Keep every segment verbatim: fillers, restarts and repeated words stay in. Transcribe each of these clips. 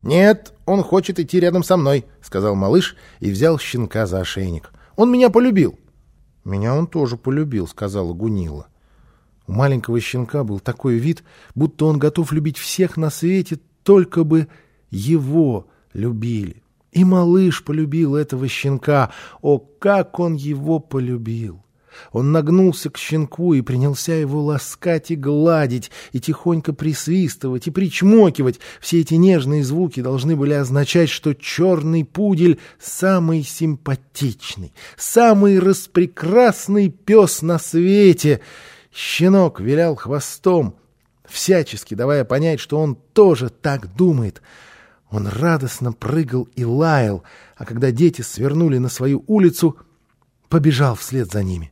«Нет, он хочет идти рядом со мной», — сказал малыш и взял щенка за ошейник. «Он меня полюбил». «Меня он тоже полюбил», — сказала Гунилла. У маленького щенка был такой вид, будто он готов любить всех на свете, только бы его любили. И малыш полюбил этого щенка. О, как он его полюбил! Он нагнулся к щенку и принялся его ласкать и гладить, и тихонько присвистывать, и причмокивать. Все эти нежные звуки должны были означать, что черный пудель — самый симпатичный, самый распрекрасный пес на свете. Щенок вилял хвостом, всячески давая понять, что он тоже так думает. Он радостно прыгал и лаял, а когда дети свернули на свою улицу, побежал вслед за ними.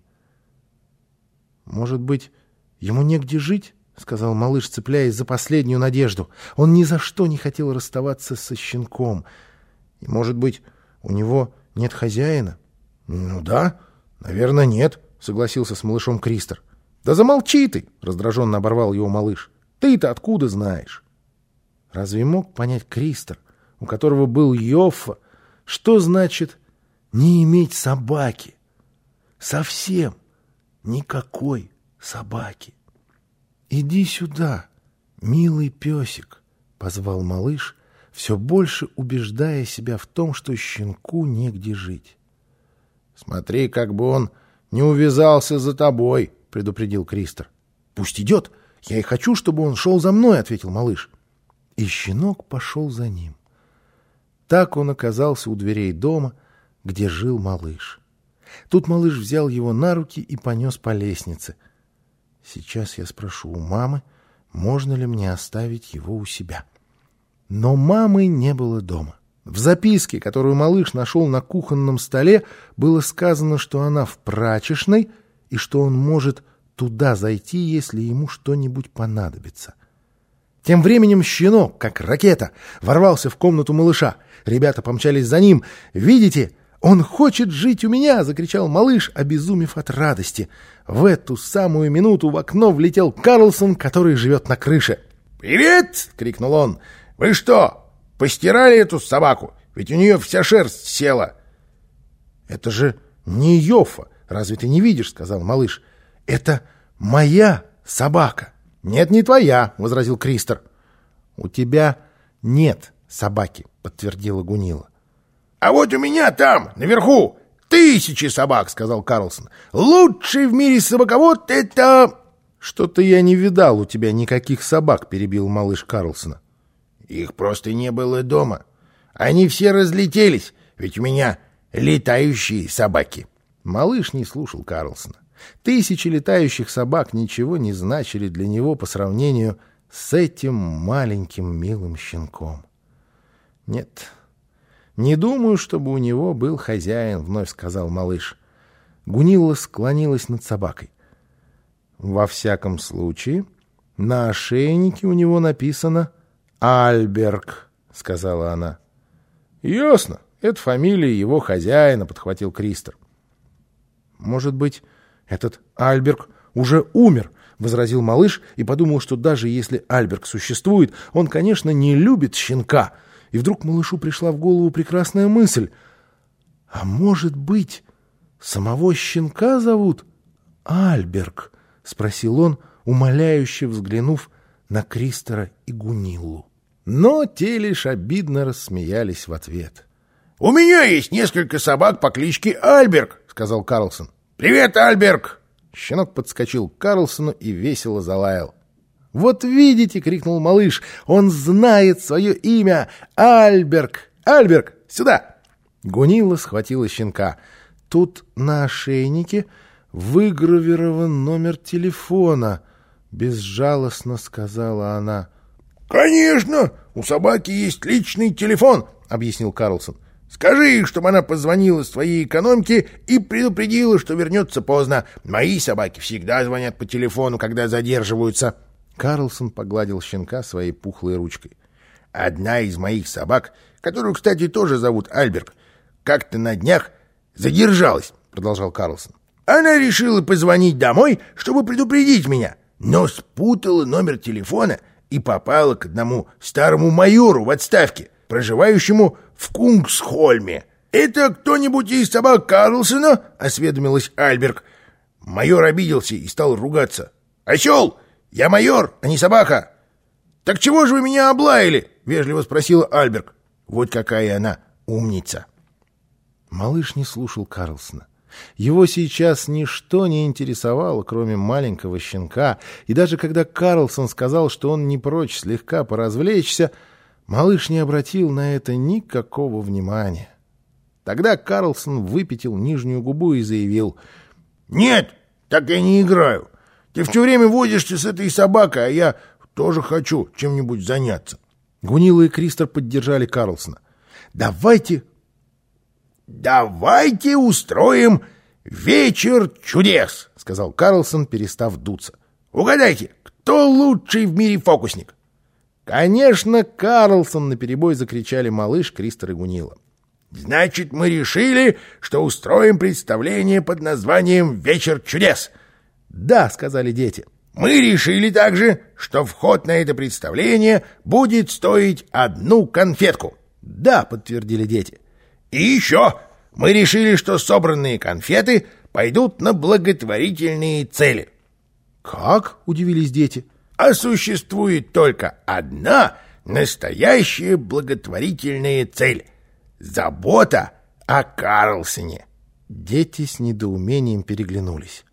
«Может быть, ему негде жить?» — сказал малыш, цепляясь за последнюю надежду. Он ни за что не хотел расставаться со щенком. «И, может быть, у него нет хозяина?» «Ну да, наверное, нет», — согласился с малышом Кристер. «Да замолчи ты!» — раздраженно оборвал его малыш. «Ты-то откуда знаешь?» Разве мог понять Кристер, у которого был Йоффа, что значит не иметь собаки? Совсем никакой собаки. «Иди сюда, милый песик», — позвал малыш, все больше убеждая себя в том, что щенку негде жить. «Смотри, как бы он не увязался за тобой», — предупредил Кристер. «Пусть идет, я и хочу, чтобы он шел за мной», — ответил малыш. И щенок пошел за ним. Так он оказался у дверей дома, где жил малыш. Тут малыш взял его на руки и понес по лестнице. «Сейчас я спрошу у мамы, можно ли мне оставить его у себя». Но мамы не было дома. В записке, которую малыш нашел на кухонном столе, было сказано, что она в прачечной и что он может туда зайти, если ему что-нибудь понадобится. Тем временем щенок, как ракета, ворвался в комнату малыша. Ребята помчались за ним. «Видите? Он хочет жить у меня!» — закричал малыш, обезумев от радости. В эту самую минуту в окно влетел Карлсон, который живет на крыше. «Привет!» — крикнул он. «Вы что, постирали эту собаку? Ведь у нее вся шерсть села!» «Это же не Йоффа, разве ты не видишь?» — сказал малыш. «Это моя собака». «Нет, не твоя», — возразил Кристер. «У тебя нет собаки», — подтвердила Гунилла. «А вот у меня там, наверху, тысячи собак», — сказал Карлсон. «Лучший в мире собаковод — это...» «Что-то я не видал у тебя никаких собак», — перебил малыш Карлсона. «Их просто не было дома. Они все разлетелись, ведь у меня летающие собаки». Малыш не слушал Карлсона. Тысячи летающих собак ничего не значили для него по сравнению с этим маленьким милым щенком. «Нет, не думаю, чтобы у него был хозяин», — вновь сказал малыш. Гунилла склонилась над собакой. «Во всяком случае, на ошейнике у него написано «Альберг», — сказала она. «Ясно, это фамилия его хозяина», — подхватил Кристер. «Может быть, этот Альберг уже умер», — возразил малыш и подумал, что даже если Альберг существует, он, конечно, не любит щенка. И вдруг малышу пришла в голову прекрасная мысль. «А может быть, самого щенка зовут Альберг?» — спросил он, умоляюще взглянув на Кристера и Гуниллу. Но те лишь обидно рассмеялись в ответ. «У меня есть несколько собак по кличке Альберг», — сказал Карлсон. «Привет, Альберг!» Щенок подскочил к Карлсону и весело залаял. «Вот видите!» — крикнул малыш. «Он знает свое имя! Альберг! Альберг! Сюда!» Гунилла схватила щенка. «Тут на ошейнике выгравирован номер телефона», — безжалостно сказала она. «Конечно! У собаки есть личный телефон!» — объяснил Карлсон. «Скажи ей, чтобы она позвонила своей экономке и предупредила, что вернется поздно. Мои собаки всегда звонят по телефону, когда задерживаются». Карлсон погладил щенка своей пухлой ручкой. «Одна из моих собак, которую, кстати, тоже зовут Альберг, как-то на днях задержалась», — продолжал Карлсон. «Она решила позвонить домой, чтобы предупредить меня, но спутала номер телефона и попала к одному старому майору в отставке. проживающему в Кунгсхольме. «Это кто-нибудь из собак Карлсона?» — осведомилась Альберг. Майор обиделся и стал ругаться. «Осел! Я майор, а не собака!» «Так чего же вы меня облаяли?» — вежливо спросила Альберг. Вот какая она умница. Малыш не слушал Карлсона. Его сейчас ничто не интересовало, кроме маленького щенка, и даже когда Карлсон сказал, что он не прочь слегка поразвлечься, малыш не обратил на это никакого внимания. Тогда Карлсон выпятил нижнюю губу и заявил: «Нет, так я не играю. Ты все время возишься с этой собакой, а я тоже хочу чем-нибудь заняться». Гунилла и Кристер поддержали Карлсона. «Давайте... «Давайте устроим вечер чудес», — сказал Карлсон, перестав дуться. «Угадайте, кто лучший в мире фокусник?» «Конечно, Карлсон!» — наперебой закричали малыш, Кристер и Гунилла. «Значит, мы решили, что устроим представление под названием «Вечер чудес». «Да», — сказали дети. «Мы решили также, что вход на это представление будет стоить одну конфетку». «Да», — подтвердили дети. «И еще мы решили, что собранные конфеты пойдут на благотворительные цели». «Как?» — удивились дети. «А существует только одна настоящая благотворительная цель — забота о Карлсоне». Дети с недоумением переглянулись.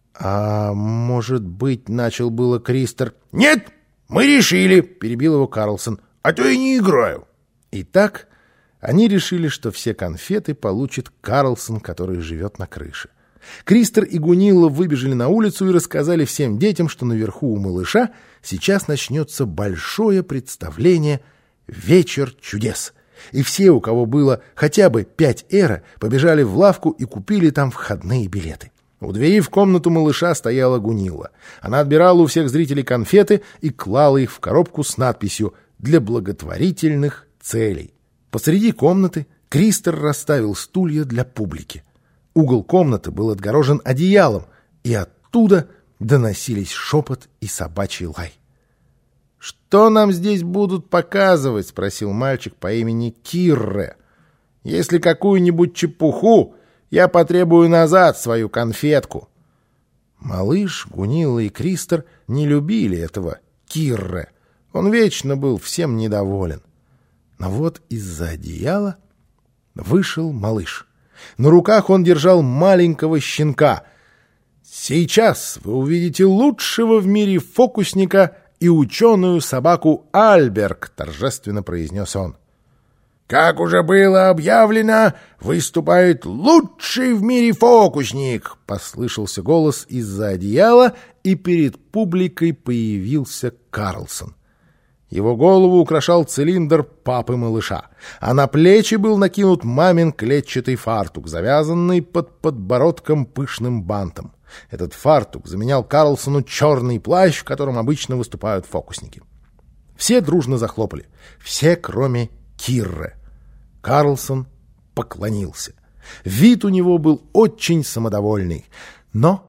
«А может быть, — начал было Кристер. — «Нет, мы решили, — перебил его Карлсон, — а то я не играю». Итак, они решили, что все конфеты получит Карлсон, который живет на крыше. Кристер и Гунилла выбежали на улицу и рассказали всем детям, что наверху у малыша сейчас начнется большое представление «Вечер чудес». И все, у кого было хотя бы пять эра, побежали в лавку и купили там входные билеты. У двери в комнату малыша стояла Гунилла. Она отбирала у всех зрителей конфеты и клала их в коробку с надписью «Для благотворительных целей». Посреди комнаты Кристер расставил стулья для публики. Угол комнаты был отгорожен одеялом, и оттуда доносились шепот и собачий лай. «Что нам здесь будут показывать?» — спросил мальчик по имени Кирре. «Если какую-нибудь чепуху, я потребую назад свою конфетку». Малыш, Гунилла и Кристер не любили этого Кирре. Он вечно был всем недоволен. Но вот из-за одеяла вышел малыш. На руках он держал маленького щенка. «Сейчас вы увидите лучшего в мире фокусника и ученую собаку Альберг», — торжественно произнес он. «Как уже было объявлено, выступает лучший в мире фокусник», — послышался голос из-за одеяла, и перед публикой появился Карлсон. Его голову украшал цилиндр папы малыша, а на плечи был накинут мамин клетчатый фартук, завязанный под подбородком пышным бантом. Этот фартук заменял Карлсону черный плащ, в котором обычно выступают фокусники. Все дружно захлопали, все, кроме Кирре. Карлсон поклонился. Вид у него был очень самодовольный, но